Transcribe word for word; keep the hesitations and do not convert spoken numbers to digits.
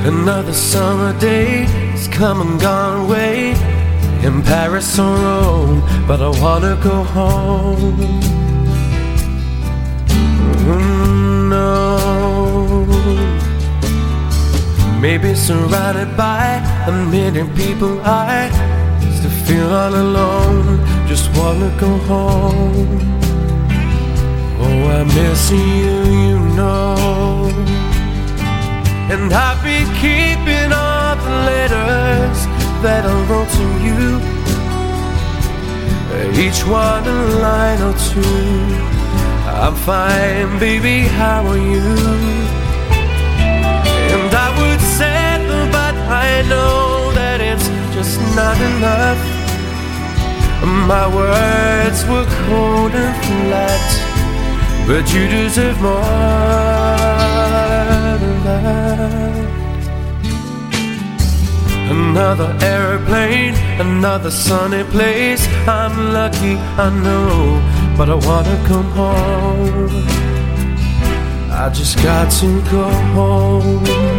Another summer day has come and gone away in Paris or Rome, but I wanna go home. Mm, no, maybe surrounded by a million people, I still feel all alone. Just wanna go home. Oh, I miss you, you know. And I've been keeping all the letters that I wrote to you, each one a line or two. I'm fine, baby, how are you? And I would say, but I know that it's just not enough. My words were cold and flat, but you deserve more than that. Another airplane, another sunny place. I'm lucky, I know, but I wanna come home. I just got to go home.